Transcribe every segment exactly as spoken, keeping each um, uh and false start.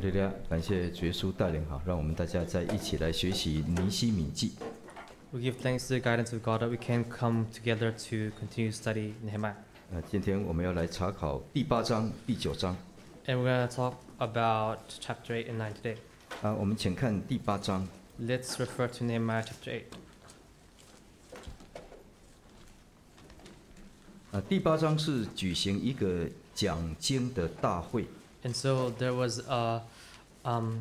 利路亚，感谢主耶稣带领哈，让我们大家在一起来学习尼希米记。 We give thanks to the guidance of God that we can come together to continue to study Nehemiah. 呃，今天我们要来查考第八章、第九章。 And we're going to talk about chapter eight and nine today. 啊，我们请看第八章。 Let's refer to Nehemiah chapter eight. 啊，第八章是举行一个讲经的大会。 And so there was a, um,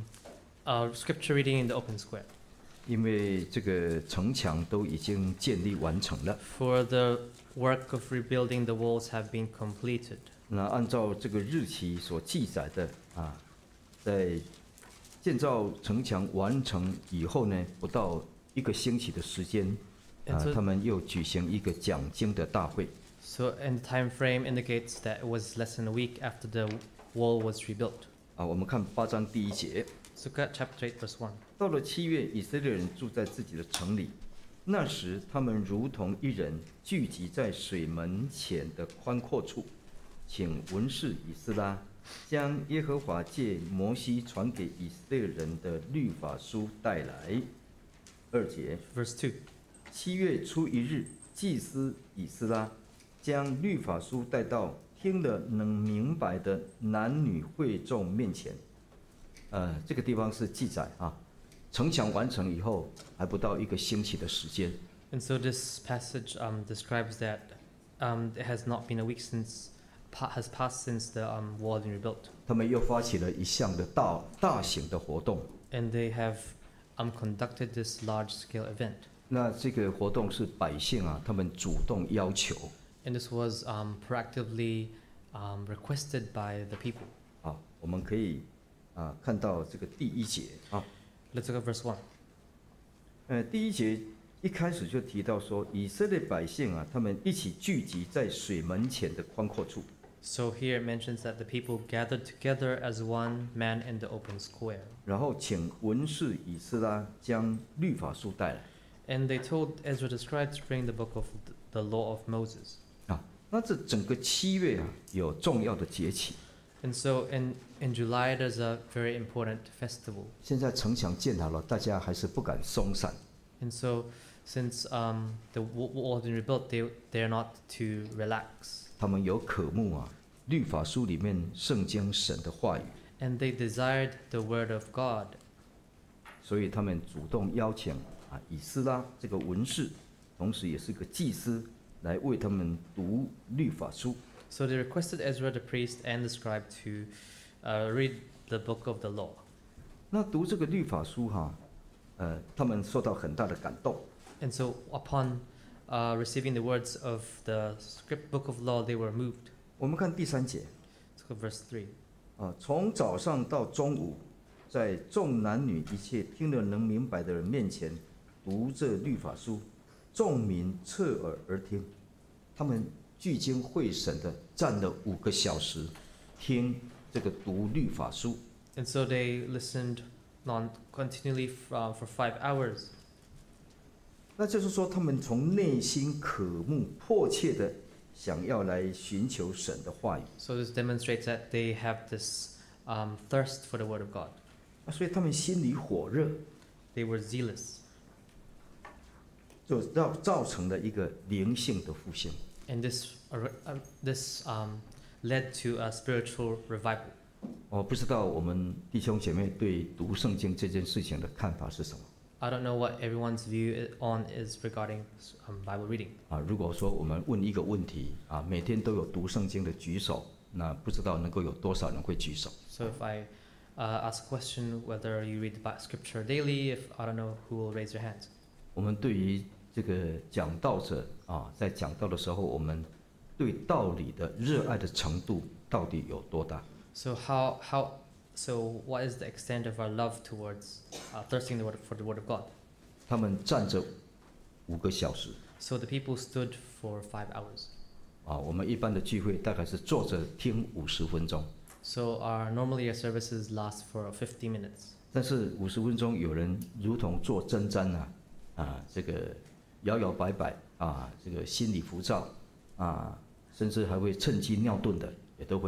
a scripture reading in the open square. 因为这个城墙都已经建立完成了。 For the work of rebuilding the walls have been completed. 那按照这个日期所记载的啊，在建造城墙完成以后呢，不到一个星期的时间，啊 And，so- 他们又举行一个讲经的大会。 So, and the time frame indicates that it was less than a week after the wall was rebuilt. 啊，我们看八章第一节。 So, look at chapter eight, verse one. 到了七月，以色列人住在自己的城里。那时，他们如同一人聚集在水门前的宽阔处，请文士以斯拉将耶和华借摩西传给以色列人的律法书带来。二节， Verse two. 七月初一日，祭司以斯拉将律法书带到听了能明白的男女会众面前。呃，这个地方是记载啊，城墙完成以后还不到一个星期的时间。 And so this passage um, describes that um, it has not been a week since pa- has passed since the um, wall had been rebuilt, 他们又发起了一项的大大型的活动。 and they have um, conducted this large-scale event. 那这个活动是百姓啊，他们主动要求 And this was um, proactively um, requested by the people. 啊，我们可以啊看到这个第一节啊， Let's look at verse one. 呃，第一节一开始就提到说，以色列百姓啊，他们一起聚集在水门前的宽阔处。 So here it mentions that the people gathered together as one man in the open square. 然后请文士以斯拉将律法书带来 And they told Ezra the scribe to bring the book of th- the law of Moses. 啊。那这整个七月啊，有重要的节气。 And so in, in July, there's a very important festival. 现在城墙建好了，大家还是不敢松散。 And so since um, the wa- wall has been rebuilt, they, they're not to relax. 他们有渴慕啊，律法书里面圣经神的话语， And they desired the word of God. 所以他们主动邀请啊以斯拉这个文士，同时也是个祭司，来为他们读律法书。 So they requested Ezra the priest and the scribe to uh, read the book of the law. 那读这个律法书哈、呃，他们受到很大的感动。 And so upon uh, receiving the words of the script book of law, they were moved. 我们看第三节 Let's go verse three. 啊，从早上到中午，在众男女一切听得能明白的人面前读这律法书，众民侧耳而听，他们聚精会神的站了五个小时，听这个读律法书。 And so they listened non continually f- uh, for five hours. 那就是说，他们从内心渴慕、迫切的想要来寻求神的话语， So this demonstrates that they have this um, thirst for the word of God. 那所以他们心里火热， They were zealous. 就造造成了一个灵性的复兴。 And this, uh, uh, this um, led to a spiritual revival. 我不知道我们弟兄姐妹对读圣经这件事情的看法是什么 I don't know what everyone's view i- on is regarding um, Bible reading. 啊？如果说我们问一个问题啊，每天都有读圣经的举手，那不知道能够有多少人会举手？ So if I uh, ask a question whether you read the Bi- scripture daily, if I don't know who will raise their hands. 我们对于这个讲道者啊，在讲道的时候，我们对道理的热爱的程度到底有多大？ So how how so what is the extent of our love towards uh, thirsting the word for the word of God? 他们站着五个小时 So the people stood for five hours. 啊，我们一般的聚会大概是坐着听五十分钟， So our normally our services last for fifty minutes. 但是五十分钟有人如同坐针毡啊，啊，这个摇摇摆摆啊，这个心理浮躁啊，甚至还会趁机尿遁的也都会有。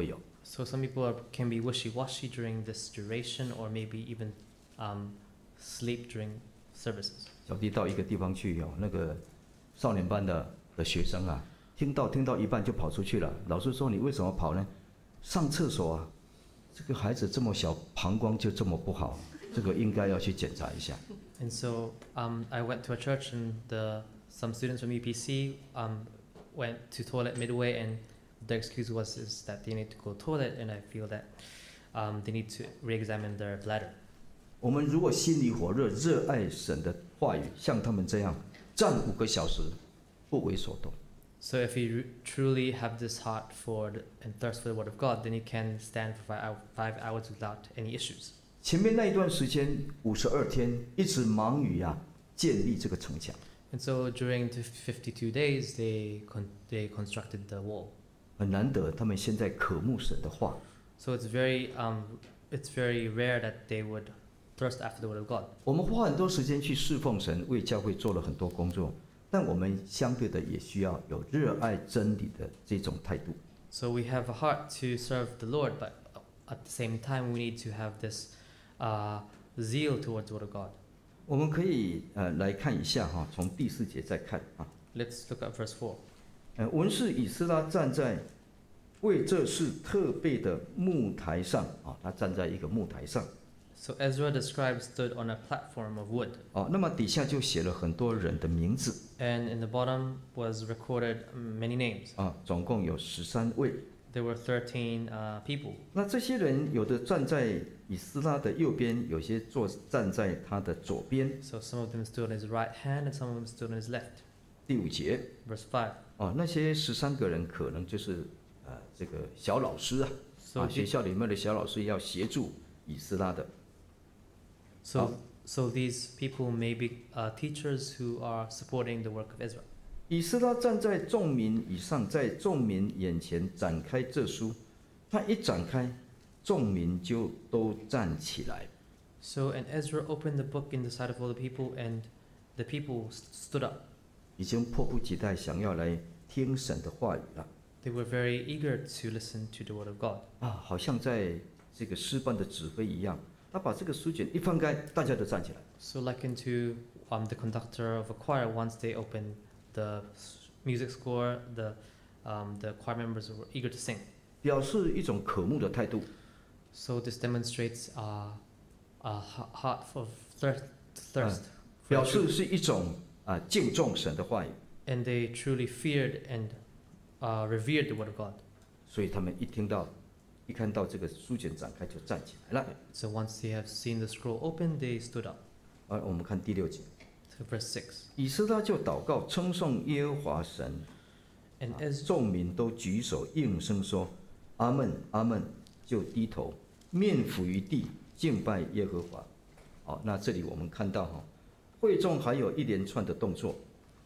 So some people are, can be wishy-washy during this duration, or maybe even um, sleep during services. 小弟到一个地方去哦，那个少年班的的学生啊，听到听到一半就跑出去了。老师说你为什么跑呢？上厕所啊。这个孩子这么小，膀胱就这么不好，这个应该要去检查一下。 And so um, I went to a church, and the some students from U P C um, went to toilet midway, and their excuse was is that they need to go toilet, and I feel that um, they need to re-examine their bladder. 我们如果心里火热，热爱神的话语，像他们这样站五个小时，不为所动。 So if you truly have this heart for the, and thirst for the word of God, then you can stand for five, hour, five hours without any issues. 前面那一段时间五十二天，一直忙于啊建立这个城墙。 And so during the fifty-two days, they con they constructed the wall. 很难得，他们现在渴慕神的话。 So it's very um it's very rare that they would thirst after the word of God. 我们花很多时间去侍奉神，为教会做了很多工作。但我们相对的也需要有热爱真理的这种态度。 So we have a heart to serve the Lord, but at the same time we need to have this uh, zeal towards the word of God. 我们可以呃来看一下哈，从第四节再看啊。 Let's look at verse four. 呃，文士以斯拉站在为这事特备的木台上啊，他站在一个木台上。 So Ezra the scribe stood on a platform of wood. 哦，那么底下就写了很多人的名字。 And in the bottom was recorded many names. 啊，总共有十三位。 There were thirteen uh, people. 那这些人有的站在以斯拉的右边，有些坐站在他的左边。 So some of them stood on his right hand, and some of them stood on his left. 第五节。 Verse five. 哦，那些十三个人可能就是呃这个小老师啊， So 啊学校里面的小老师要协助以斯拉的。 So, Oh. so these people may be uh, teachers who are supporting the work of Ezra. 以斯拉站在众民以上，在众民眼前展开这书，他一展开，众民就都站起来。 So, and Ezra opened the book in the sight of all the people, and the people st- stood up. 已经迫不及待想要来听神的话语了。 They were very eager to listen to the word of God. 啊，好像在这个诗班的指挥一样，他把这个书卷一翻开，大家都站起来。 So, likened to um, the conductor of a choir, once they opened the s- music score, the um, the choir members were eager to sing. 表示一种渴慕的态度。 So this demonstrates uh, a h- heart of thirst, thirst. for 表 the 示 truth. 是一种啊敬重神的话语， And they truly feared and uh, revered the word of God. 所以他们一听到、一看到这个书卷展开就站起来了。 So once they have seen the scroll open, they stood up. 啊，我们看第六节， So verse six. 以斯拉就祷告称颂耶和华神， And 啊 as 众民都举手应声说：“阿门，阿门。”就低头面伏于地敬拜耶和华。好，那这里我们看到哈，会众还有一连串的动作。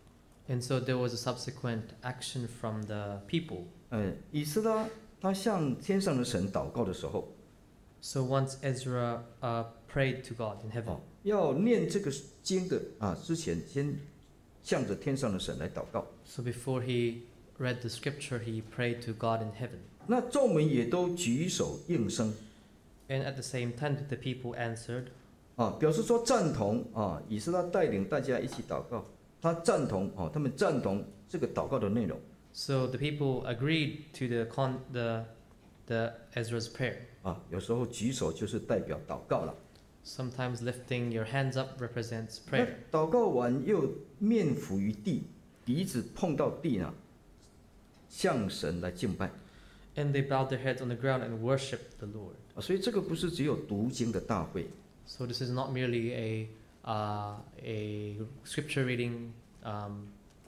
and so there was a subsequent action from the people. 呃，以斯拉他向天上的神祷告的时候， So once Ezra uh, prayed to God in heaven. 哦，要念这个经的啊之前，先向着天上的神来祷告。 So before he read the scripture, he prayed to God in heaven. 那众民也都举手应声 And at the same time, the people answered. 啊，表示说赞同啊，以斯拉带领大家一起祷告，他赞同啊，他们赞同这个祷告的内容。 So the people agreed to the con the the Ezra's prayer. 啊，有时候举手就是代表祷告了。 Sometimes lifting your hands up represents 那 prayer. 祷告完又面伏于地，鼻子碰到地呢，向神来敬拜。 And they bowed their heads on the ground and worshipped the Lord. 啊，所以这个不是只有读经的大会， So this is not merely a uh, a scripture reading um,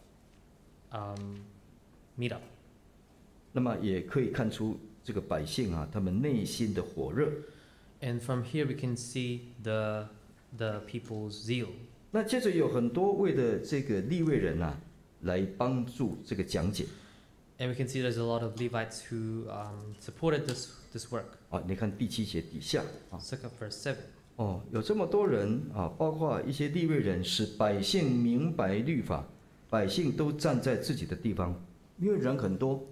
um, meetup. 那么也可以看出这个百姓啊，他们内心的火热。 And from here we can see the the people's zeal. 那接着有很多位的这个利未人啊，来帮助这个讲解。 And we can see there's a lot of Levites who um, supported this this work. 啊，你看第七节底下啊， Let's look at verse seven. 哦，有这么多人啊，包括一些利未人，使百姓明白律法，百姓都站在自己的地方，因为人很多，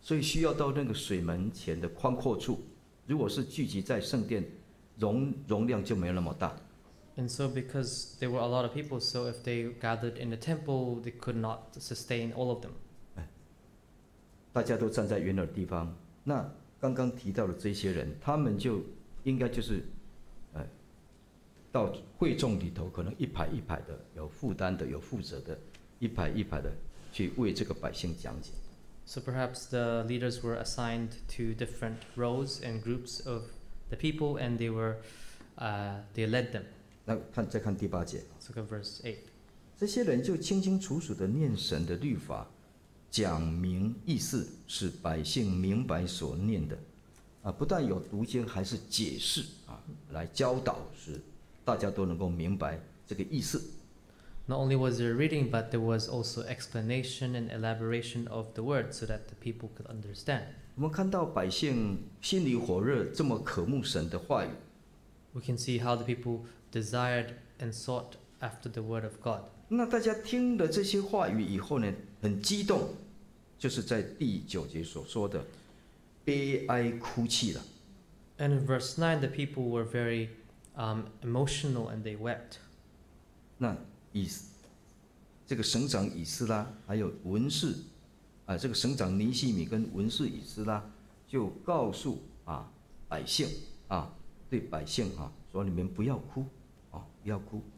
所以需要到那个水门前的宽阔处。如果是聚集在圣殿，容容量就没有那么大。 And so, because there were a lot of people, so if they gathered in the temple, they could not sustain all of them. 大家都站在原有的地方。那刚刚提到的这些人，他们就应该就是，呃，到会众里头，可能一排一排的，有负担的，有负责的，一排一排的去为这个百姓讲解。 So perhaps the leaders were assigned to different rows and groups of the people, and they were, uh, they led them. 那看再看第八节， Let's look at verse eight. 这些人就清清楚楚的念神的律法，讲明意思，使百姓明白所念的。啊，不但有读经，还是解释啊，来教导，使大家都能够明白这个意思。 Not only was there reading, but there was also explanation and elaboration of the word so that the people could understand. 我们看到百姓心里火热，这么渴慕神的话语。 We can see how the people desired and sought after the word of God. 那大家听了这些话语以后呢，很激动，就是在第九节所说的悲哀哭泣了。 And in verse nine, the people were very um, emotional and they wept. 那以这个省长以斯拉还有文士啊，这个省长尼西米跟文士以斯拉就告诉啊百姓啊，对百姓啊说：你们不要哭啊，不要哭。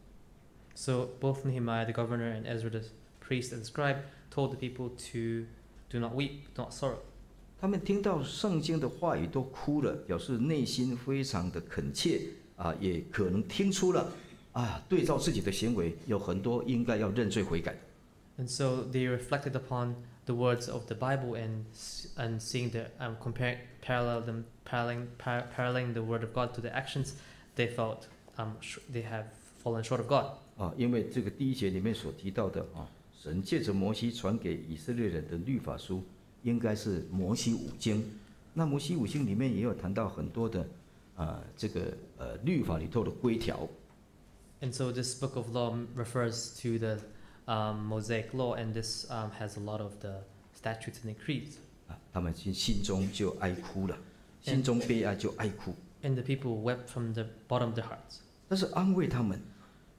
So both Nehemiah the governor and Ezra the priest and scribe told the people to do not weep, do not sorrow. 他们听到圣经的话语都哭了，表示内心非常的恳切啊，也可能听出了啊，对照自己的行为有很多应该要认罪悔改。 And so they reflected upon the words of the Bible and and seeing the um, comparing parallel them paralleling par, paralleling the word of God to the actions, they felt um, sh- they have fallen short of God. 啊，因为这个第一节里面所提到的啊，神借着摩西传给以色列人的律法书，应该是摩西五经。那摩西五经里面也有谈到很多的啊，这个呃律法里头的规条。 And so this book of law refers to the um, Mosaic law, and this um, has a lot of the statutes and decrees. 啊，他们心心中就哀哭了，心中悲哀就哀哭。 And the people wept from the bottom of their hearts. 但是安慰他们。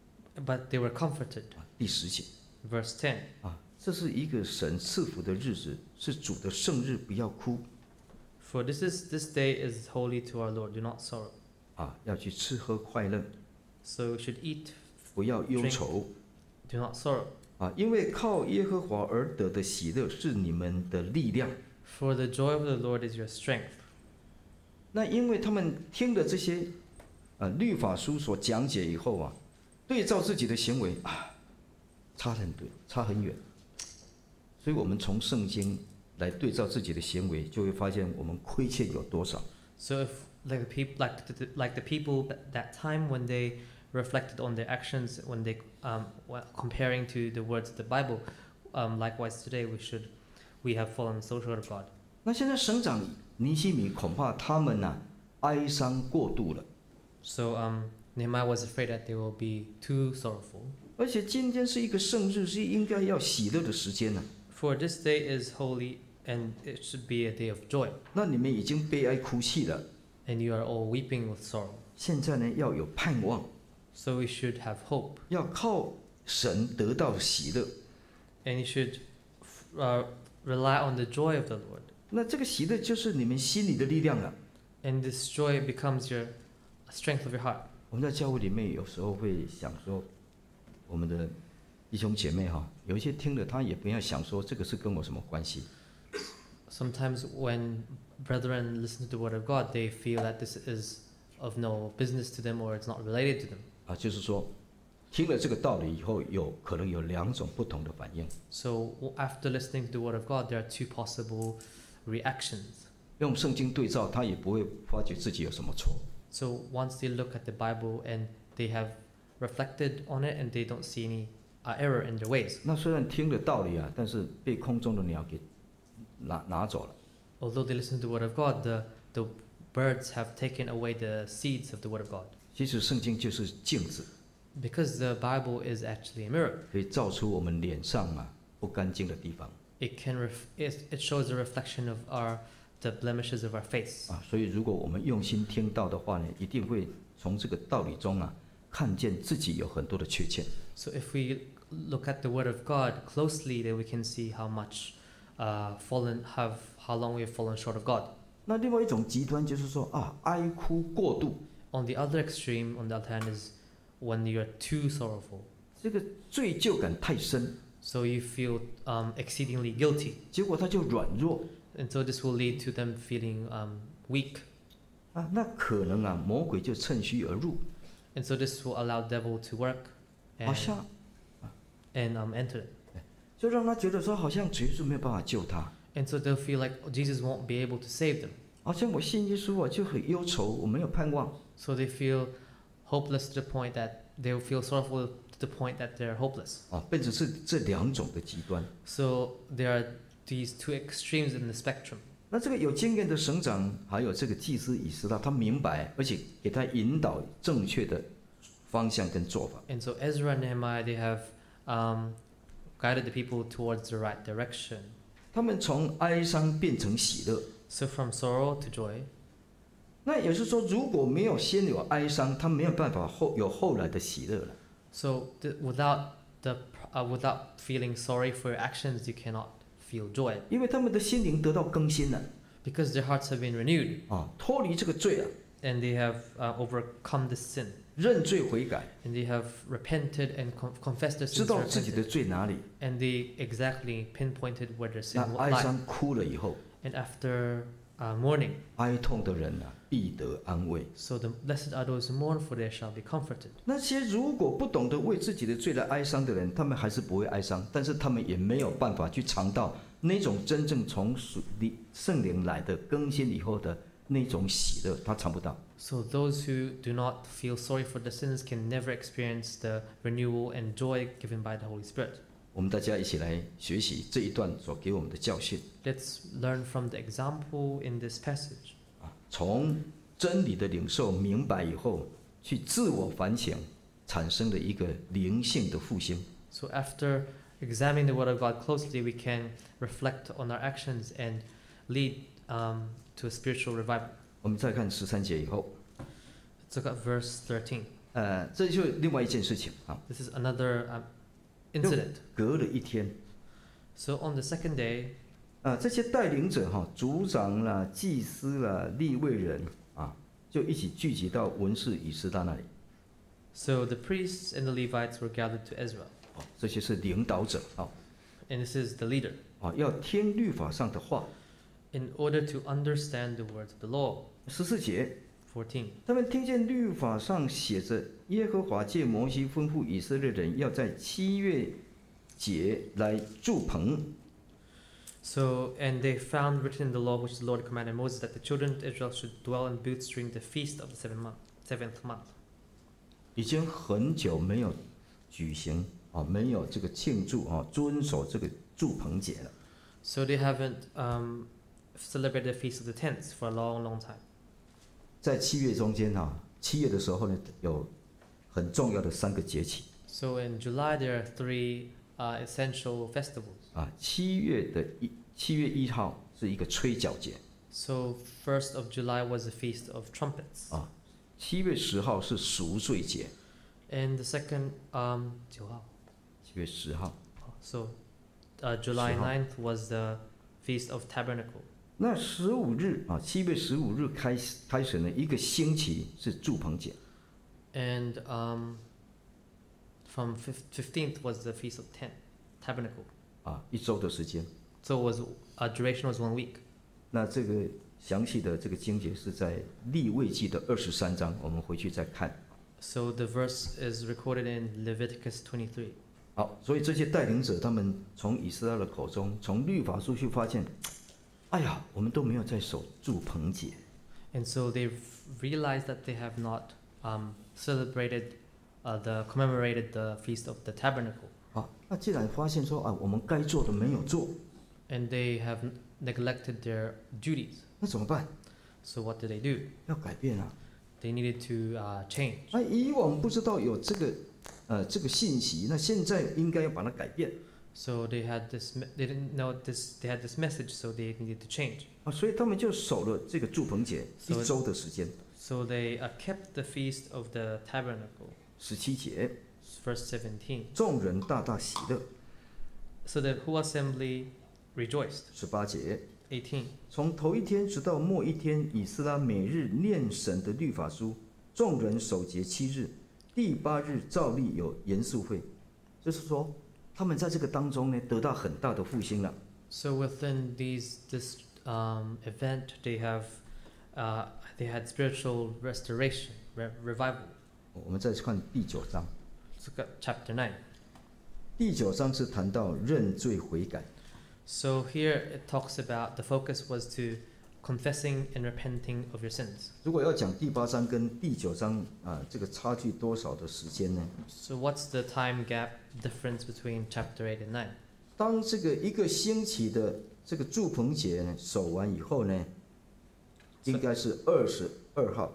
But they were comforted. 啊，第十节 Verse ten. 啊，这是一个神赐福的日子，是主的圣日，不要哭 For this is this day is holy to our Lord. Do not sorrow. 啊，要去吃喝快乐， So we should eat. 不要忧愁 Do not sorrow. 啊，因为靠耶和华而得的喜乐是你们的力量。 For the joy of the Lord is your strength. 那因为他们听了这些呃律法书所讲解以后啊，对照自己的行为啊，差很多，差很远。所以我们从圣经来对照自己的行为，就会发现我们亏欠有多少。 So if like the people like the, like the people at that time when they reflected on their actions, when they um, were comparing to the words of the Bible, um, likewise today we should we have fallen so short of God. 那现在省长尼西米恐怕他们呐、啊、哀伤过度了， So um, Nehemiah was afraid that they will be too sorrowful. 而且今天是一个圣日，是应该要喜乐的时间呢、 For this day is holy and it should be a day of joy. 那你们已经悲哀哭泣了， And you are all weeping with sorrow. 现在呢要有盼望， So we should have hope. 要靠神得到喜乐。 And you should uh, rely on the joy of the Lord. 那这个喜乐就是你们心里的力量了。 And this joy becomes your strength of your heart. 我们在教会里面有时候会想说，我们的弟兄姐妹哈，有一些听了他也不要想说这个是跟我什么关系。 Sometimes when brethren listen to the word of God, they feel that this is of no business to them or it's not related to them. 啊，就是说，听了这个道理以后，有可能有两种不同的反应。 So after listening to the word of God, there are two possible reactions. 用圣经对照，他也不会发觉自己有什么错。 So once they look at the Bible and they have reflected on it and they don't see any uh, error in their ways. 那虽然听了道理啊，但是被空中的鸟给拿拿走了。 Although they listen to the word of God, the, the birds have taken away the seeds of the word of God. 其实圣经就是镜子， Because the Bible is actually a mirror. 可以照出我们脸上啊不干净的地方。 it can ref- it, it shows a reflection of our the blemishes of our face. 啊。所以如果我们用心听到的话呢，一定会从这个道理中啊，看见自己有很多的缺陷。 So if we look at the Word of God closely, then we can see how much uh, fallen have how long we have fallen short of God. 那另外一种极端就是说啊，哀哭过度， On the other extreme, on the other hand, is when you're too sorrowful. 这个罪疚感太深， So you feel um, exceedingly guilty. 结果他就软弱 And so this will lead to them feeling um, weak. 啊，那可能啊，魔鬼就趁虚而入， And so this will allow devil to work 好 and, 像 and um, enter. 就让他觉得说，好像耶稣没有办法救他， And so they'll feel like oh, Jesus won't be able to save them. 好像我信耶稣我就很忧愁，我没有盼望。 So they feel hopeless to the point that they will feel sorrowful to the point that they're hopeless. 啊，变成是这两种的极端。 So there are these two extremes in the spectrum. 那这个有经验的省长，还有这个祭司以斯拉，他明白，而且给他引导正确的方向跟做法。 And so Ezra and Nehemiah, they have um, guided the people towards the right direction. 他们从哀伤变成喜乐。 So from sorrow to joy. 那也就是说，如果没有先有哀伤，他没有办法后有后来的喜乐了。 So the, without the uh, without feeling sorry for your actions, you cannot feel joy 因为他们的心灵得到更新了 because their hearts have been renewed 啊，脱离这个罪了， and they have uh, overcome this sin 认罪悔改， and they have repented and con- confessed their 知 sins 道 and 自己的 repented. 罪哪里。 And they exactly pinpointed where their 那 sin 哀 lied. 伤哭了以后， And after uh, mourning, 哀痛的人啊，必得安慰。 so the blessed are those who mourn, for they shall be comforted. 那些如果不懂得为自己的罪来哀伤的人，他们还是不会哀伤，但是他们也没有办法去尝到那种真正从属灵圣灵来的更新以后的那种喜乐，他尝不到。 So those who do not feel sorry for their sins can never experience the renewal and joy given by the Holy Spirit. 我们大家一起来学习这一段所给我们的教训 Let's learn from the example in this passage. 啊，从真理的领受明白以后，去自我反省，产生了一个灵性的复兴。 So after examining the Word of God closely, we can reflect on our actions and lead um, to a spiritual revival. 我们再看十三节以后， Let's look at verse thirteen. 呃，这就另外一件事情啊， This is another um, incident. 隔了一天， So on the second day, 啊，这些带领者哈、族长啦、祭司啦、利未人啊，就一起聚集到文士以斯拉那里。 so the priests and the Levites were gathered to Ezra. 哦，这些是领导者啊， And this is the leader. 啊，要听律法上的话。 In order to understand the words of the law. 十四节， fourteen. 他们听见律法上写着，耶和华借摩西吩咐以色列人要在七月节来筑棚。 So, and they found written in the law which the Lord commanded Moses that the children of Israel should dwell in booths during the feast of the seventh month. Seventh month. 已经很久没有举行啊，没有这个庆祝啊，遵守这个筑棚节了。 So they haven't um, celebrated the feast of the tents for a long, long time. 在七月中间哈、七月的时候呢，有很重要的三个节气 So in July there are three uh, essential festivals. 啊。七月的一七月一号是一个吹角节 So first of July was the feast of trumpets, 啊，七月十号是赎罪节， and the second um, 九号. 七月十号。 So uh, July 十号。 ninth was the feast of tabernacle. 那十五日啊，七月十五日开始开始呢，一个星期是筑棚节 And um, from fifteenth was the feast of tent tabernacle. 啊，一周的时间。 So it was uh, duration was one week. 那这个详细的这个经节是在利未记的二十三章，我们回去再看。 So the verse is recorded in Leviticus twenty-three. 好，所以这些带领者他们从以色列的口中，从律法书去发现，哎呀，我们都没有在守筑棚节。 And so they've realized that they have not um, celebrated uh, the commemorated the feast of the tabernacle, 好，那既然发现说啊，我们该做的没有做， and they have n- neglected their duties. 那怎么办？ So what did they do? 要改变啊！ They needed to uh, change. 啊，以往不知道有这个呃这个信息，那现在应该要把它改变。 So they had this. me- They didn't know this. They had this message, so they needed to change. 啊，所以他们就守了这个祝棚节 So- 一周的时间， So they uh, kept the feast of the tabernacle. 十七节， Verse seventeen. 众人大大喜乐， So the whole assembly rejoiced. 十八节， eighteen. 从头一天直到末一天，以斯拉每日念神的律法书，众人守节七日，第八日照例有严肃会，就是说他们在这个当中呢得到很大的复兴了。 So within these this um, event, they have uh, they had spiritual restoration, re- revival. 我们再去看第九章， Let's look at chapter nine. 第九章是谈到认罪悔改。 So here it talks about the focus was to confessing and repenting of your sins. 如果要讲第八章跟第九章啊，这个差距多少的时间呢？ So what's the time gap difference between chapter eight and nine? 当这个一个星期的这个祝棚节呢守完以后呢，应该是二十二号。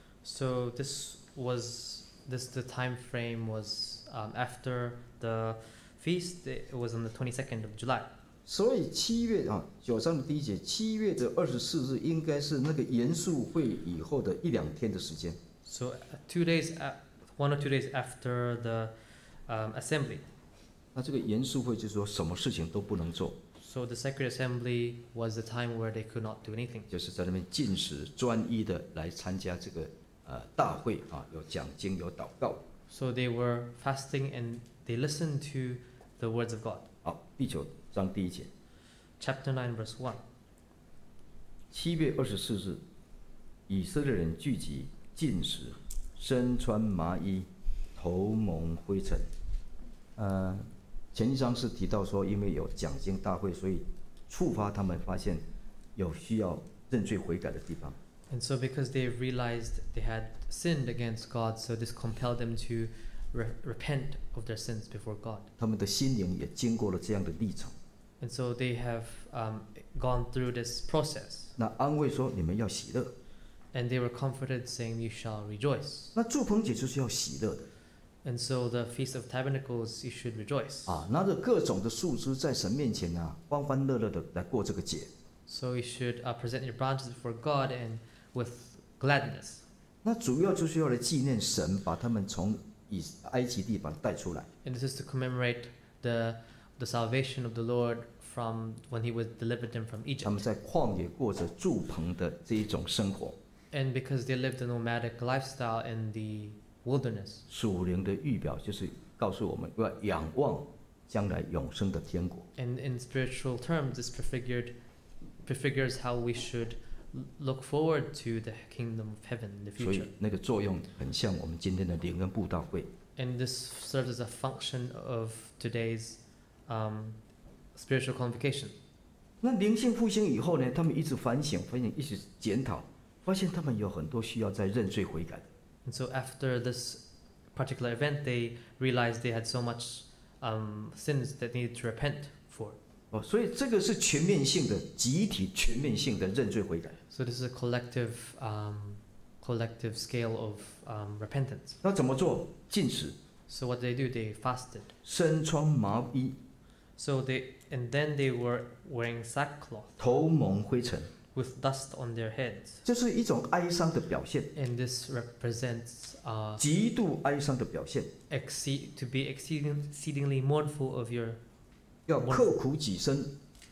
So this was this the time frame was um, after the feast. It was on the twenty-second of July. 所以七月啊，九章的第一节，七月的二十四日应该是那个严肃会以后的一两天的时间。 So uh, two days, a- one or two days after the um, assembly. 那这个严肃会就是说什么事情都不能做， So the sacred assembly was the time where they could not do anything. 就是在那边禁食，专一的来参加这个呃大会啊，有讲经，有祷告。 So they were fasting and they listened to the words of God. 好，第九章第一节， Chapter nine, verse one. 七月二十四日，以色列人聚集，禁食，身穿麻衣，头蒙灰尘。呃，前一章是提到说，因为有讲经大会，所以触发他们发现有需要认罪悔改的地方。 And so because they realized they had sinned against God, so this compelled them to re- repent of their sins before God. 他们的心灵也经过了这样的历程。 And so they have um, gone through this process. 那安慰说你们要喜乐， And they were comforted, saying, You shall rejoice. 那祝棚节就是要喜乐的 And so the Feast of Tabernacles, you should rejoice. 啊，拿着各种的树枝在神面前啊，欢欢乐乐的来过这个节。 So you should uh, present your branches before God and with gladness. 那主要就是要来纪念神把他们从以埃及地把他带出来。 And this is to commemorate the, the salvation of the Lord from when he was delivered them from 他 Egypt. 们在旷野过着祝棚的这一种生活， And because they lived a nomadic lifestyle in the wilderness. 属灵的预表就是告诉我们要仰望将来永生的天国。 And in spiritual terms, this prefigured prefigures how we should l- look forward to the kingdom of heaven in the 所以 future. 那个作用很像我们今天的灵恩布道会。 And this serves as a function of today's um, spiritual convocation. 那灵性复兴以后呢，他们一直反省、反省，一直检讨，发现他们有很多需要再认罪悔改的。 And so after this particular event, they realized they had so much um, sins that needed to repent for. 哦，所以这个是全面性的、集体全面性的认罪悔改。 So this is a collective, um, collective scale of um, repentance. 那怎么做？禁食， So what did they do? They fasted. 身穿麻衣， So they and then they were wearing sackcloth 头蒙灰尘， with dust on their heads, 这是一种哀伤的表现， and this represents uh, 极度哀伤的表现， exceed to be exceeding, exceedingly mournful of your. 要刻苦己身，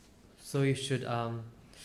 So you should um,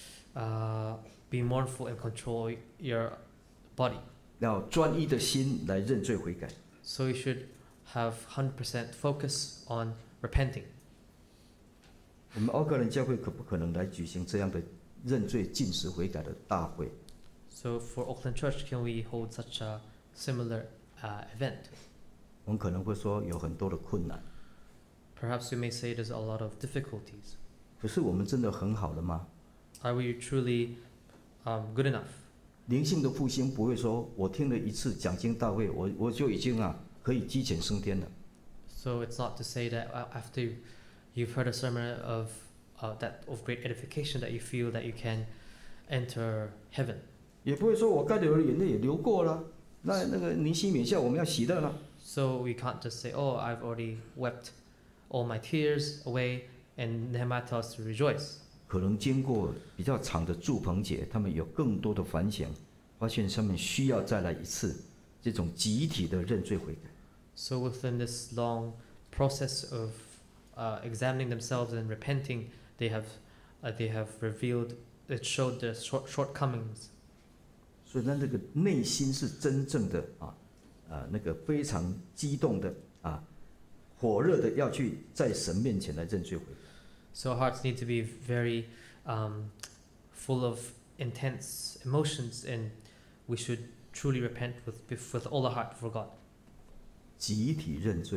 uh, be mournful and control your body. 要专一的心来认罪悔改。 So you should have one hundred percent focus on repenting. 我们奥克兰教会可不可能来举行这样的认罪禁食悔改的大会？ So for Auckland Church, can we hold such a similar uh, event? 我们可能会说有很多的困难， Perhaps we may say there's a lot of difficulties. 可是我们真的很好了吗？ Are we truly um, good enough? 灵性的复兴不会说，我听了一次讲经大会，我我就已经啊可以鸡犬升天了。 So it's not to say that uh, after you've heard a sermon of uh, that of great edification that you feel that you can enter heaven. 也不会说我该流的眼泪也流过了，那那个尼西免下我们要喜乐了。 So we can't just say, "Oh, I've already wept all my tears away, and Nehemiah tells us to rejoice. 可能经过比较长的住棚节，他们有更多的反省，发现他们需要再来一次这种集体的认罪悔改。 So within this long process of uh, examining themselves and repenting, they have uh, they have revealed, it showed their short, shortcomings. 所以，他这个内心是真正的啊，啊那个非常激动的啊，火热的要去在神面前来认罪悔改。 So our hearts need to be very um, full of intense emotions, and we should truly repent with with all our heart for God. 集体认罪。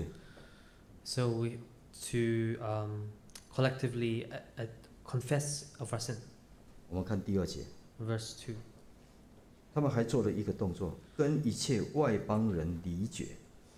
So we to um, collectively uh, uh, confess of our sin. 我们看第二节， Verse two. 他们还做了一个动作，跟一切外邦人离绝。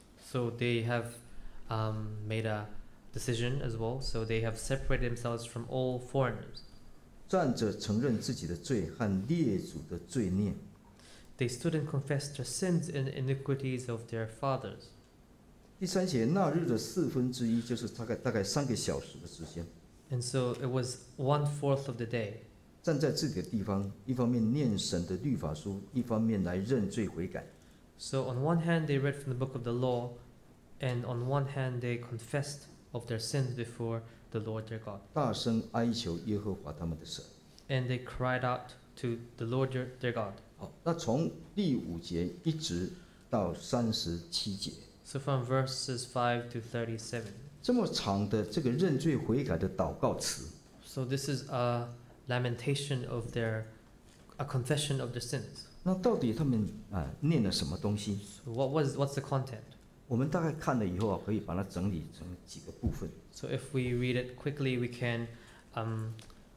So they have um, made a decision as well. So they have separated themselves from all foreigners. 站着承认自己的罪和列祖的罪孽。 They stood and confessed their sins and iniquities of their fathers. 第三节，那日的四分之一，就是大概大概三个小时的时间， And so it was one fourth of the day. 站在自己的地方，一方面念神的律法书，一方面来认罪悔改。 So on one hand they read from the book of the law, and on one hand they confessed of their sins before the Lord their God. 大声哀求耶和华他们的神。 And they cried out to the Lord their, their God. 好，那从第五节一直到三十七节， So from verses five to thirty-seven. 这么长的这个认罪悔改的祷告词， So this is a lamentation of their, a confession of their sins. 那到底他们啊念了什么东西？ So what was, what's the content? 我们大概看了以后啊，可以把它整理成几个部分。 So if we read it quickly, we can um,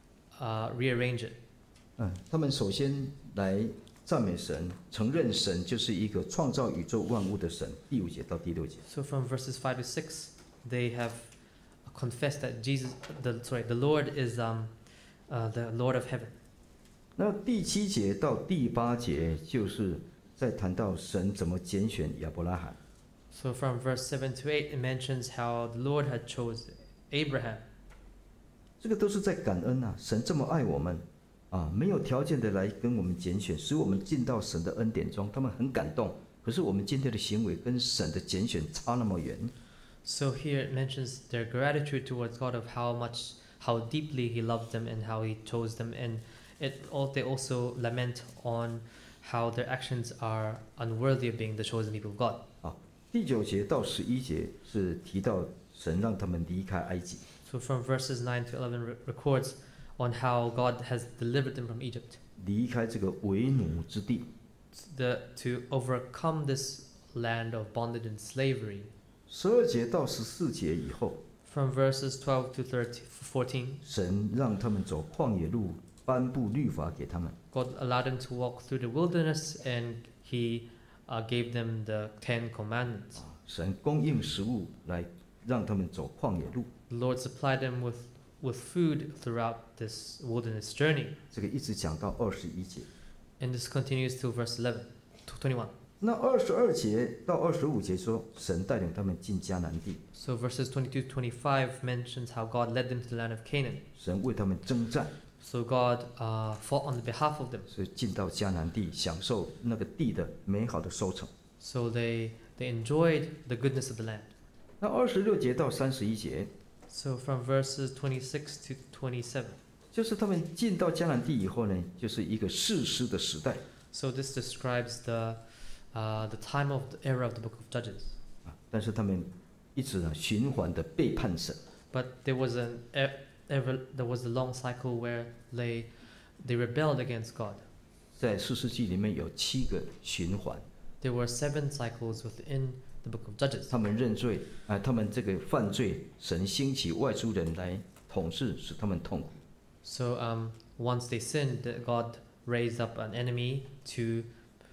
uh, rearrange it. 嗯，他们首先来赞美神，承认神就是一个创造宇宙万物的神。第五节到第六节， So from verses five to six, they have confessed that Jesus, the, sorry, the Lord is um, uh, the Lord of heaven. 那第七节到第八节就是在谈到神怎么拣选亚伯拉罕。 So from verse seven to eight, it mentions how the Lord had chose Abraham. 这个都是在感恩啊，神这么爱我们啊，没有条件的来跟我们拣选，使我们进到神的恩典中，他们很感动。可是我们今天的行为跟神的拣选差那么远。 So here it mentions their gratitude towards God of how much, how deeply He loved them and how He chose them, and it all, they also lament on how their actions are unworthy of being the chosen people of God. 第九节到十一节是提到神让他们离开埃及。 So from verses nine to eleven re- records on how God has delivered them from Egypt, 离开这个为奴之地。 the, to overcome this land of bondage and slavery. 十二节到十四节以后， From verses twelve to thirteen, fourteen, 神让他们走旷野路，颁布律法给他们。 God allowed them to walk through the wilderness, and He uh, gave them the Ten Commandments. 神供应食物来让他们走旷野路， The Lord supplied them with, with food throughout this wilderness journey. 这个一直讲到二十一节。 And this continues till verse eleven to twenty-one. 那二十二节到二十五节说，神带领他们进迦南地， So verses twenty-two to twenty-five mentions how God led them to the land of Canaan. 神为他们征战， So God uh, fought on the behalf of them. 所以进到迦南地，享受那个地的美好的收成。 So they, they enjoyed the goodness of the land. 那二十六节到三十一节， So from verses twenty-six to twenty-seven. 就是他们进到迦南地以后呢，就是一个士师的时代 So this describes the, uh, the time of the era of the book of Judges. 啊，但是他们一直啊循环的背叛神。 But there was an e- ever there was a long cycle where they they rebelled against God. 在四世纪里面有七个循环， There were seven cycles within the book of Judges. 他们认罪啊，他们这个犯罪，神兴起外族人来统治，使他们痛苦。 So um, once they sinned, that God raised up an enemy to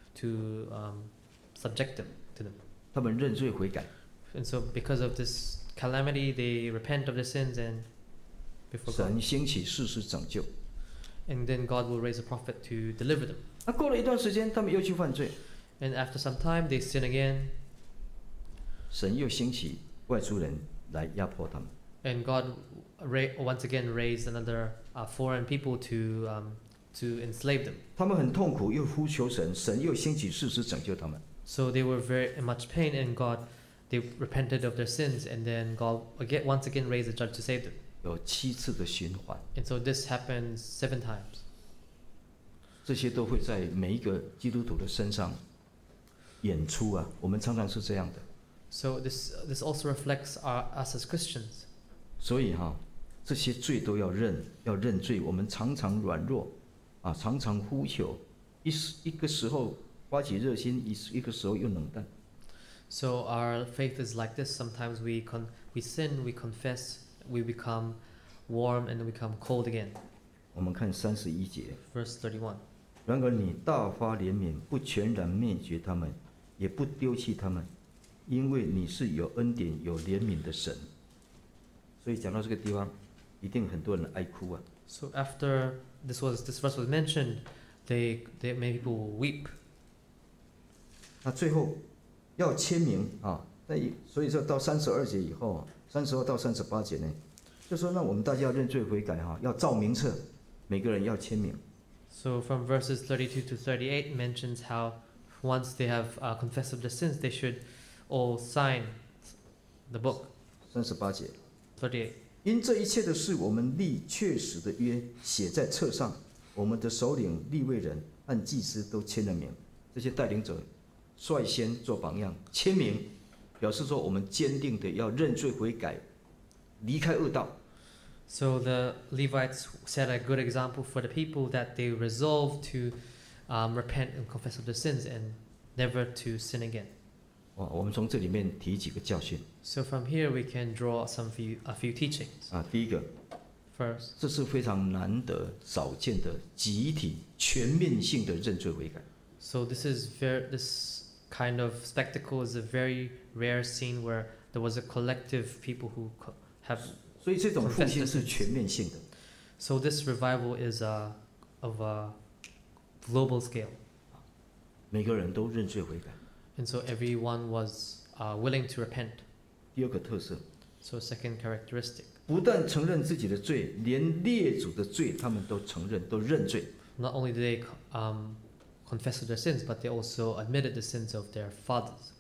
to um, subject them to them. 他们认罪悔改， And so because of this calamity, they repent of their sins and before God. 神兴起士师拯救。 And then God will raise a prophet to deliver them. 那过了一段时间，他们又去犯罪， And after some time, they sin again. 神又兴起外族人来压迫他们。 And God ra- once again raised another uh, foreign people to um, to enslave them. 他们很痛苦，又呼求神，神又兴起士师拯救他们。 So they were very in much pain, and God, they repented of their sins, and then God again once again raised a judge to save them. 有七次的循环， And so this happens seven times. 这些都会在每一个基督徒的身上演出啊。我们常常是这样的， So this this also reflects our, us as Christians. 所以哈、这些罪都要认，要认罪。我们常常软弱啊，常常呼求，一时一个时候发起热心，一时一个时候又冷淡。 So our faith is like this. Sometimes we con- we sin, we confess, we become warm, and then we become cold again. 我们看三十一节， Verse thirty-one. 然而你大发怜悯，不全然灭绝他们，也不丢弃他们，因为你是有恩典、有怜悯的神。所以讲到这个地方，一定很多人爱哭啊。 So after this was this verse was mentioned, they they many people weep. 那最后要签名啊，那所以说到三十二节以后，三十二到三十八节呢，就说那我们大家要认罪悔改哈、要照名册，每个人要签名。 So from verses thirty-two to thirty-eight mentions how once they have uh, confessed of their sins, they should all sign the book. 三十八节， thirty-eight. 因这一切的事，我们立确实的约写在册上，我们的首领、利未人和祭司都签了名。这些带领者率先做榜样，签名，表示说我们坚定的要认罪悔改，离开恶道。 So the Levites set a good example for the people that they resolved to um, repent and confess of their sins and never to sin again. 哇，我们从这里面提几个教训 So from here we can draw some few, a few teachings. 啊。第一个， First, 这是非常难得、少见的集体全面性的认罪悔改。 so this is very this kind of spectacle is a very rare scene where there was a collective people who co- have. 所以这种复兴是全面性的。 So this revival is uh, of a global scale, 每个人都认罪悔改。 and so everyone was uh, willing to repent. 第二个特色， So second characteristic, 不但承认自己的罪，连列祖的罪他们都承认，都认罪。 not only did they um, confess of their sins, but they also admitted the sins of their fathers.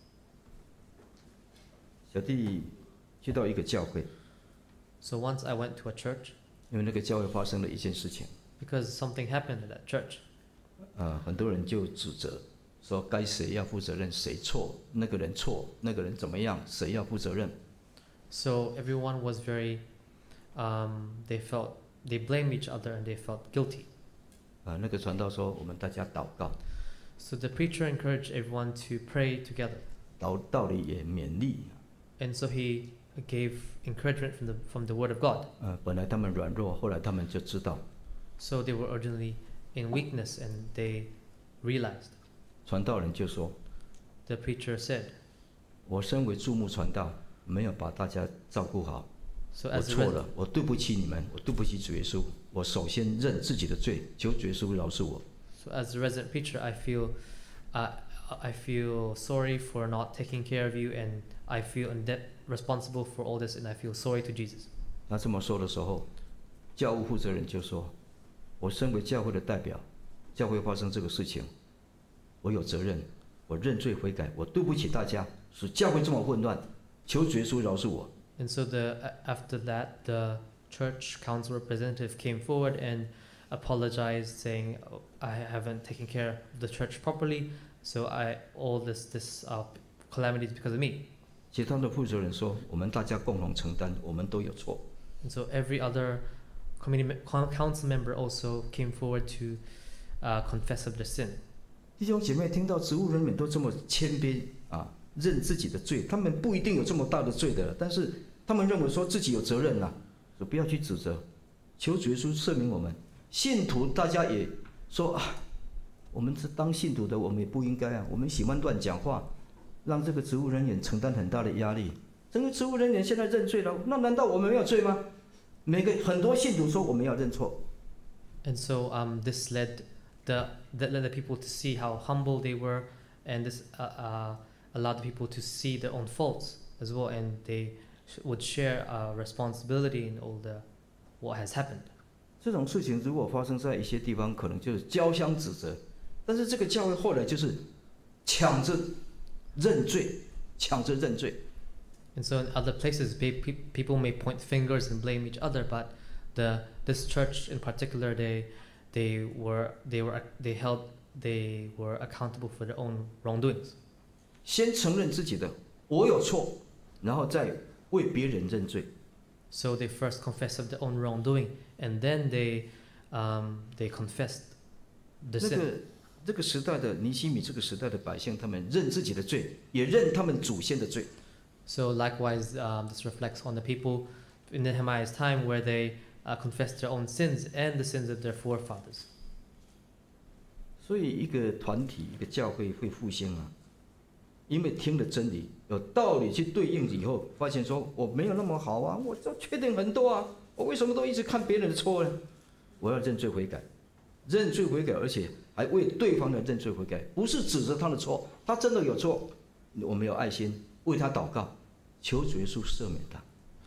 小弟去到一个教会， So once I went to a church 因为那个教会发生了一件事情， because something happened at that church. 呃，很多人就指责说该谁要负责任，谁错，那个人错，那个人怎么样，谁要负责任。 So everyone was very, um, they felt, they blamed each other and they felt guilty. 啊、那个传道说我们大家祷告， So the preacher encouraged everyone to pray together. 祷道理也勉励。 And so he gave encouragement from the, from the word of God. 呃，本来他们软弱，后来他们就知道， So they were originally in weakness and they realized. 传道人就说， The preacher said, 我身为注目传道，没有把大家照顾好， so 我 as a 错 res- 了，我对不起你们，我对不起主耶稣，我首先认自己的罪，求主耶稣饶恕我。 So as a resident preacher, I feel, uh, I feel sorry for not taking care of you, and I feel in debt responsible for all this, and I feel sorry to Jesus. 他这么说的时候，教务负责人就说：“我身为教会的代表，教会发生这个事情，我有责任，我认罪悔改，我对不起大家，使教会这么混乱，求主耶稣饶恕我。” And so the a- after that, the church council representative came forward and apologized, saying, oh, "I haven't taken care of the church properly, so I all this this uh, calamity is because of me." 其他的负责人说：“我们大家共同承担，我们都有错。” And so every other committee me- coun- council member also came forward to uh, confess of their sin. 弟兄姐妹，听到职务人员都这么谦卑啊，认自己的罪，他们不一定有这么大的罪的，但是他们认为说自己有责任呐、所以不要去指责，求主耶稣赦免我们。信徒大家也说啊，我们是当信徒的，我们也不应该啊，我们喜欢乱讲话，让这个职务人员承担很大的压力。这个职务人员现在认罪了，那难道我们没有罪吗？每个很多信徒说我们要认错， And so um, this led the that led the people to see how humble they were, and this uh, uh, allowed the people to see their own faults as well, and they sh- would share uh, responsibility in all the what has happened. 这种事情如果发生在一些地方，可能就是交相指责，但是这个教会后来就是抢着认罪，抢着认罪。 And so in other places, pe- pe- people may point fingers and blame each other, but the this church in particular, they they were they were they held they were accountable for their own wrongdoings. 先承认自己的我有错，然后再为别人认罪。 So they first confessed of their own wrongdoing, and then they um, they confessed the 那 sin. 个这个时代的尼希米，这个时代的百姓，他们认自己的罪，也认他们祖先的罪。 So likewise, um, this reflects on the people in Nehemiah's time, where they uh, confessed their own sins and the sins of their forefathers. 所以一个团体、一个教会会复兴啊，因为听了真理，有道理去对应以后，发现说我没有那么好啊，我这缺点很多啊，我为什么都一直看别人的错呢？我要认罪悔改，认罪悔改，而且还为对方的认罪悔改，不是指责他的错，他真的有错，我们有爱心为他祷告，求主耶稣赦免他。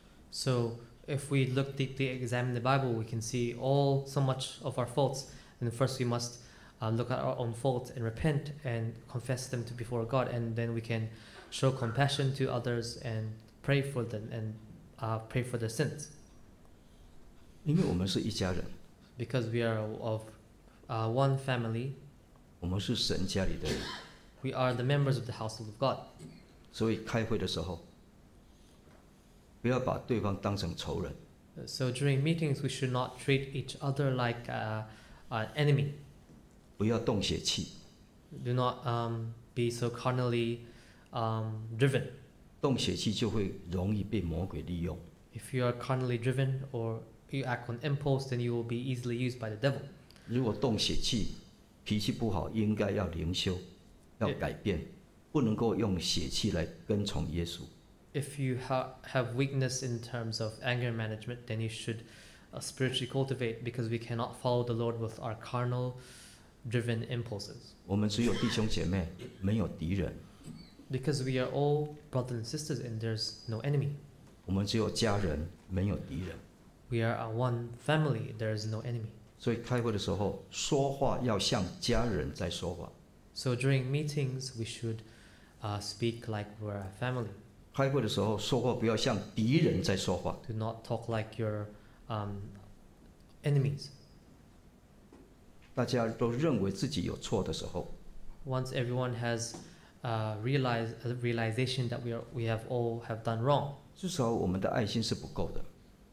So if we look deeply, examine the Bible, we can see all so much of our faults. And first we must uh, look at our own faults and repent and confess them to before God, and then we can show compassion to others and pray for them and uh, pray for their sins. 因为我们是一家人， Because we are of uh, one family, 我们是神家里的人， we are the members of the household of God. 所以开会的时候，不要把对方当成仇人。 So during meetings, we should not treat each other like uh, an enemy. 不要动血气， Do not um, be so carnally um, driven. 动血气就会容易被魔鬼利用。 If you are carnally driven or you act on impulse, then you will be easily used by the devil. 如果动血气，脾气不好，应该要灵修，要改变，不能够用血气来跟从耶稣。 If you ha- have weakness in terms of anger management, then you should uh, spiritually cultivate, because we cannot follow the Lord with our carnal driven impulses. 我们只有弟兄姐妹，没有敌人； Because we are all brothers and sisters and there's no enemy. 我们只有家人，没有敌人。 We are a one family, there is no enemy. 所以开会的时候说话要像家人在说话。 So during meetings, we should uh, speak like we're a family. 开会的时候说话不要像敌人在说话。 Do not talk like your um, enemies. 大家都认为自己有错的时候， Once everyone has uh, realized a realization that we are we have all have done wrong, 至少我们的爱心是不够的。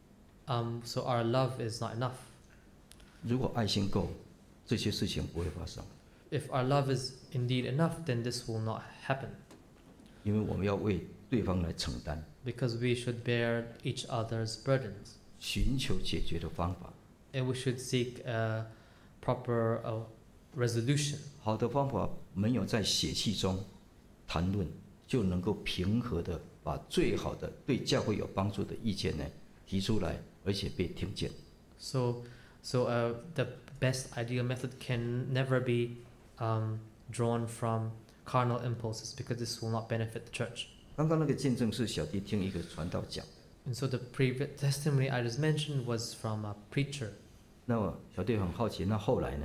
um, so our love is not enough. 如果爱心够，这些事情不会发生， If our love is indeed enough, then this will not happen, 因为我们要为对方来承担， because we should bear each other's burdens, 寻求解决的方法。 and we should seek a proper uh, resolution. 好的方法没有在血气中谈论，就能够平和的把最好的对教会有帮助的意见呢提出来，而且被听见。 So, so uh, the best ideal method can never be um, drawn from carnal impulses, because this will not benefit the church. 刚刚那个见证是小弟听一个传道讲， And so the previous testimony I just mentioned was from a preacher. 那么小弟很好奇，那后来呢？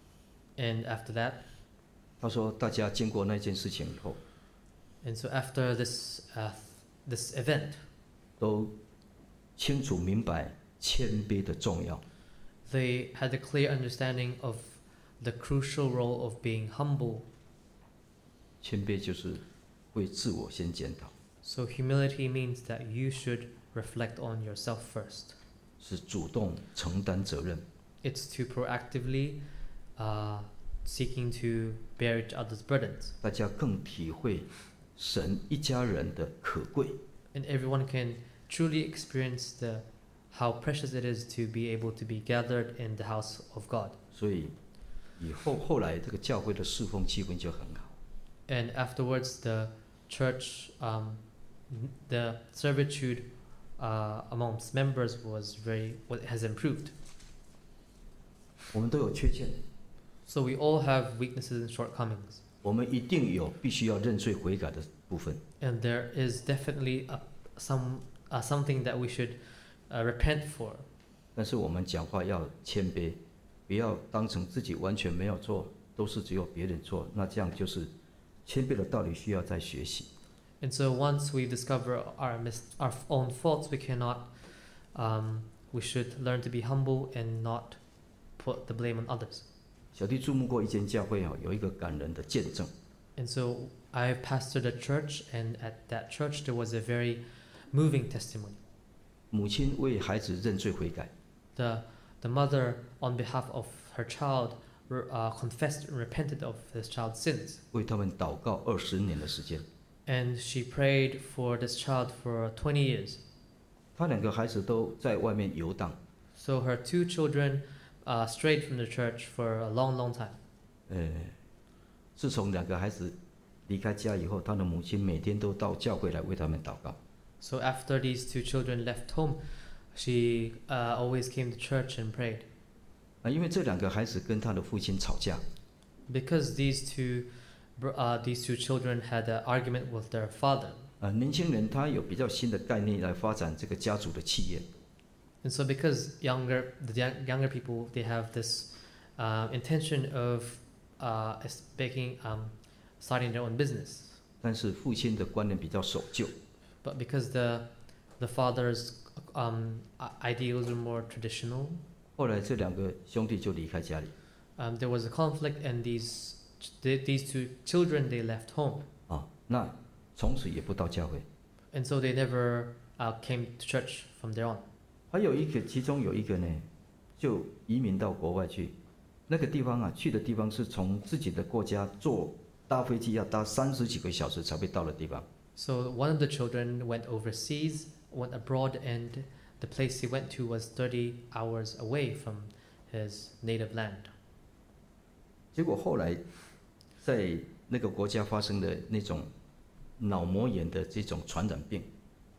And after that, 他说大家经过那件事情以后， and so after this uh, this event, 都清楚明白谦卑的重要。 they had a clear understanding of the crucial role of being humble. 谦卑就是为自我先检讨， So humility means that you should reflect on yourself first. 是主动承担责任。 It's to proactively uh, seeking to bear each other's burdens. 大家更体会神一家人的可贵。 And everyone can truly experience the how precious it is to be able to be gathered in the house of God. 所以以后后来这个教会的侍奉气氛就很好。 And afterwards, the church, um, n- the servitude uh, amongst members was very what has improved. 我们都有缺陷， So we all have weaknesses and shortcomings, 我们一定有必须要认罪悔改的部分。 and there is definitely a, some uh, something that we should uh, repent for. 但是我们讲话要谦卑，不要当成自己完全没有做，都是只有别人做，那这样就是谦卑的道理需要再学习。 And so once we discover our mis- our own faults, we cannot, um, we should learn to be humble and not put the blame on others. 小弟注目过一间教会哦，有一个感人的见证。 And so I pastored a church, and at that church there was a very moving testimony. 母亲为孩子认罪悔改， The the mother, on behalf of her child, re- uh, confessed and repented of his child's sins. 为他们祷告二十年的时间。 And she prayed for this child for twenty years. 他两个孩子都在外面游荡， So her two children uh, strayed from the church for a long, long time. 呃，自从两个孩子离开家以后，他的母亲每天都到教会来为他们祷告。 So after these two children left home, she uh, always came to church and prayed. 啊，因为这两个孩子跟他的父亲吵架， Because these two, br- uh, these two children had an argument with their father. 啊，年轻人他有比较新的概念来发展这个家族的企业， And so because younger, the young- younger people, they have this uh, intention of uh, es- making, um, starting their own business. 但是父亲的观念比较守旧， But because the, the father's um, i- ideals were more traditional, 后来这两个兄弟就离开家里， um, there was a conflict, and these, ch- th- these two children, they left home. 啊，那从此也不到教会。 And so they never uh, came to church from there on. 还有一个，其中有一个呢，就移民到国外去，那个地方啊，去的地方是从自己的国家坐搭飞机要搭三十几个小时才会到的地方。 So one of the children went overseas, went abroad, and the place he went to was thirty hours away from his native land. 结果后来，在那个国家发生的那种脑膜炎的这种传染病，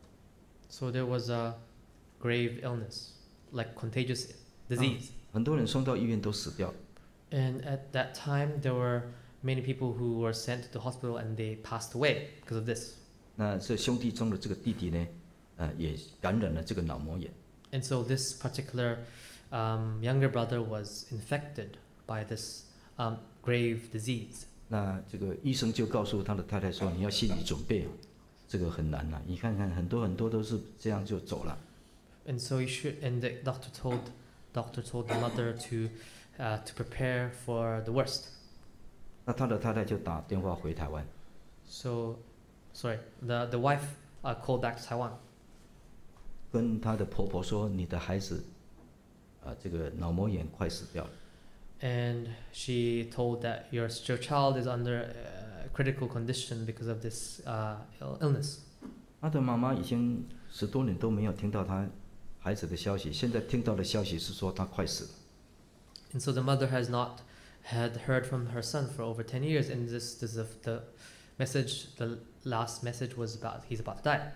So there was a grave illness, like contagious disease. 很多人送到医院都死掉。 And at that time, there were many people who were sent to the hospital and they passed away because of this. 那这兄弟中的这个弟弟呢，呃，也感染了这个脑膜炎。 And so this particular um, younger brother was infected by this um, grave disease. 那这个医生就告诉他的太太说：“你要心理准备，这个很难呐、你看看，很多很多都是这样就走了。 And so you should. And the doctor told, doctor told the mother to, uh, to prepare for the worst. 那他的太太就打电话回台湾， So, sorry, the the wife uh, called back to Taiwan, 跟他的婆婆说：“你的孩子，啊、这个脑膜炎快死掉了。 and she told that your your child is under uh, critical condition because of this uh, ill- illness. 他的妈妈已经十多年都没有听到他孩子的消息，现在听到的消息是说他快死了。 And so the mother has not had heard from her son for over ten years, and this, this is the, the message, the last message was about he's about to die.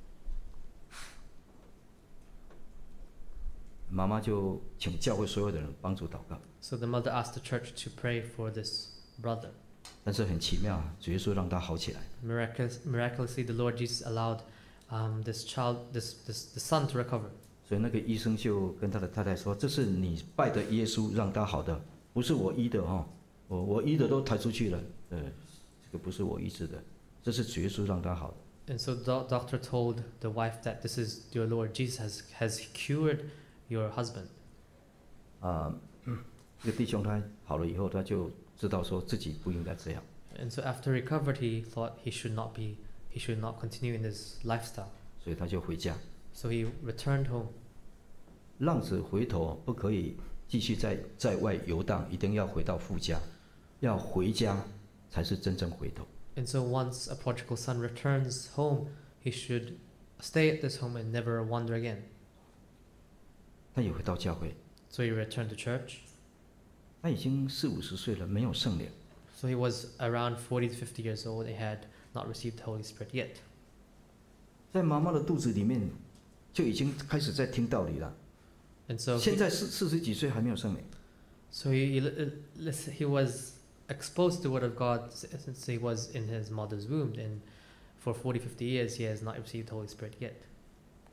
妈妈就请教会所有的人帮助祷告， So the mother asked the church to pray for this brother. 但是很奇妙啊，主耶稣让他好起来。 Miraculous, miraculously, the Lord Jesus allowed um, this child, this, this the son to recover. 所以那个医生就跟他的太太说：“这是你拜的耶稣让他好的，不是我医的哈、哦，我我医的都抬出去了，呃，这个不是我医治的，这是主耶稣让他好的。” And so the doctor told the wife that this is your Lord Jesus has, has cured your husband. 啊、这个弟兄他好了以后，他就知道说自己不应该这样， And so after recovered, he thought he should not be, he should not continue in this lifestyle. 所以他就回家。 So he returned home. 浪子回头不可以继续在在外游荡，一定要回到父家，要回家才是真正回头。 And so once a prodigal son returns home, he should stay at this home and never wander again. 他也回到教会， So he returned to church. 他已经四五十岁了，没有圣灵。 So he was around forty to fifty years old and had not received the Holy Spirit yet. 在妈妈的肚子里面就已经开始在听道理了。 And so 现 he, 在四四十几岁还没有圣灵， so he, he, listen, he was exposed to the Word of God since he was in his mother's womb. And for forty, fifty years, he has not received the Holy Spirit yet.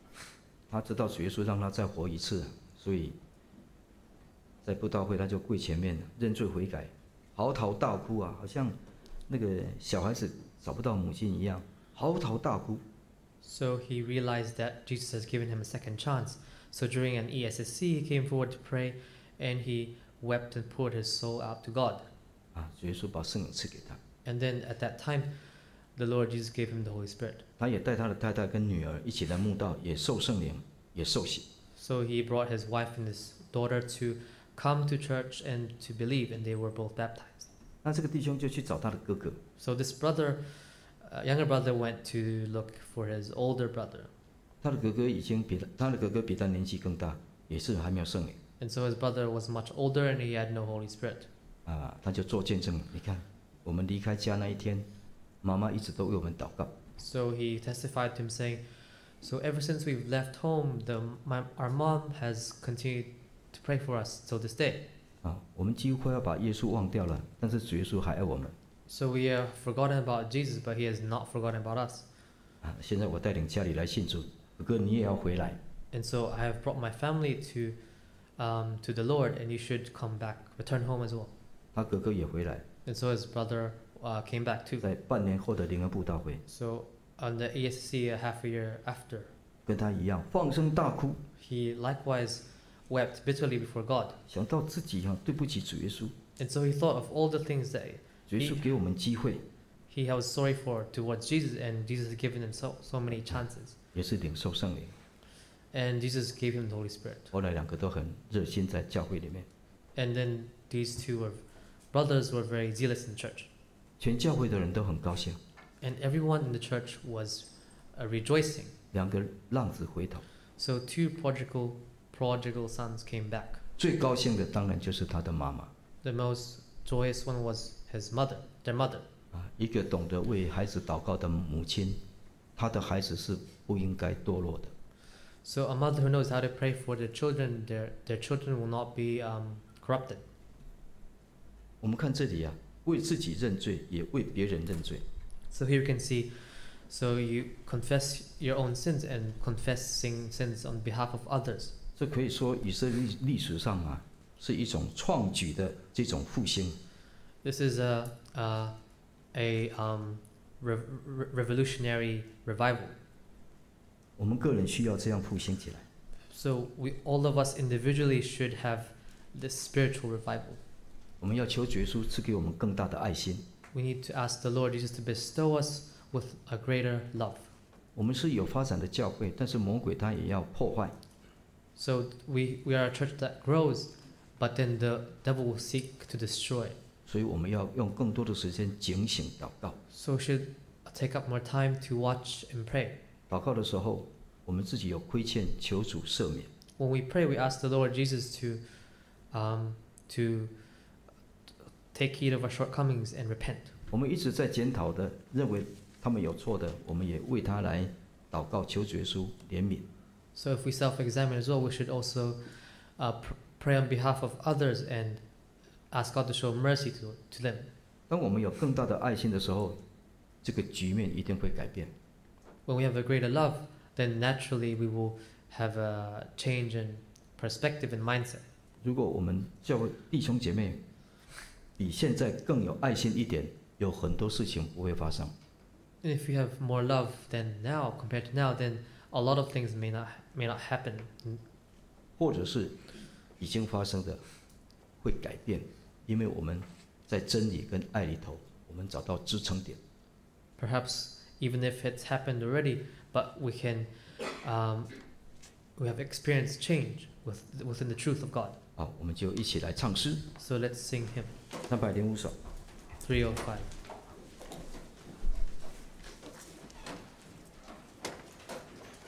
他知道主耶稣让他再活一次，所以在布道会他就跪前面认罪悔改，嚎啕大哭啊，好像那个小孩子找不到母亲一样，嚎啕大哭。 So he realized that Jesus has given him a second chance. So during an E S S C, he came forward to pray, and he wept and poured his soul out to God. 啊，主耶稣把圣灵赐给他， And then at that time, the Lord Jesus gave him the Holy Spirit. 他也带他的太太跟女儿一起来慕道，也受圣灵，也受洗。 So he brought his wife and his daughter to come to church and to believe, and they were both baptized. 那这个弟兄就去找他的哥哥， So this brother, uh, younger brother, went to look for his older brother. 他的哥哥已经比他他的哥哥比他年纪更大，也是还没有圣灵 And so his brother was much older and he had no Holy Spirit. 啊，他就做见证。你看，我们离开家那一天，妈妈一直都为我们祷告。 So he testified to him saying, so ever since we've left home, the, my, our mom has continued to pray for us till this day. 啊，我们几乎快要把耶稣忘掉了，但是主耶稣还爱我们。 So we have forgotten about Jesus, but he has not forgotten about us. 啊，现在我带领家里来信主，哥哥你也要回来。 And so I have brought my family to, um, to the Lord, and you should come back, return home as well. 他哥哥也回来， And so his brother uh, came back too. 在半年后的灵恩布道会， So on the E S C a half a year after, 跟他一样放声大哭， he likewise wept bitterly before God. 想到自己啊对不起主耶稣， And so he thought of all the things that 主耶稣给我们机会， he was sorry for towards Jesus, and Jesus had given him so, so many chances. 也是领受圣灵。 And Jesus gave him the Holy Spirit. 后来两个都很热心在教会里面， And then these two were brothers were very zealous in church. 全教会的人都很高兴。 And everyone in the church was uh, rejoicing. 两个浪子回头， So two prodigal prodigal sons came back. 最高兴的当然就是他的妈妈 The most joyous one was his mother, their mother. 啊，一个懂得为孩子祷告的母亲，她的孩子是不应该堕落的。 So a mother who knows how to pray for their children, their their children will not be um, corrupted. 我们看这里啊，为自己认罪，也为别人认罪。 So here you can see, so you confess your own sins and confessing sins on behalf of others. 这可以说以色列历历史上啊，是一种创举的这种复兴。 This is a a, a um, re- re- revolutionary revival. 我们个人需要这样复兴起来。 So we all of us individually should have this spiritual revival. 我们要求主耶稣赐给我们更大的爱心。 We need to ask the Lord Jesus to bestow us with a greater love. 我们是有发展的教会，但是魔鬼他也要破坏。 So we, we are a church that grows, but then the devil will seek to destroy. 所以我们要用更多的时间警醒祷告。 So we should take up more time to watch and pray. 祷告的时候，我们自己有亏欠，求主赦免。 When we pray, we ask the Lord Jesus to, um, to take heed of our shortcomings and repent. 我们一直在检讨的，认为他们有错的，我们也为他来祷告，求主耶稣怜悯。 So if we self-examine as well, we should also uh, pr- pray on behalf of others and ask God to show mercy to, to them. 当我们有更大的爱心的时候，这个局面一定会改变。 When we have a greater love, then naturally we will have a change in perspective and mindset. 如果我们教会弟兄姐妹比现在更有爱心一点，有很多事情不会发生。 And if we have more love than now, compared to now, then a lot of things may not may not happen. 或者是已经发生的会改变，因为我们在真理跟爱里头，我们找到支撑点。 Perhaps even if it's happened already, but we can, um, we have experienced change with, within the truth of God. 好，我们就一起来唱诗， So let's sing hymn 三百零五首。 three oh five.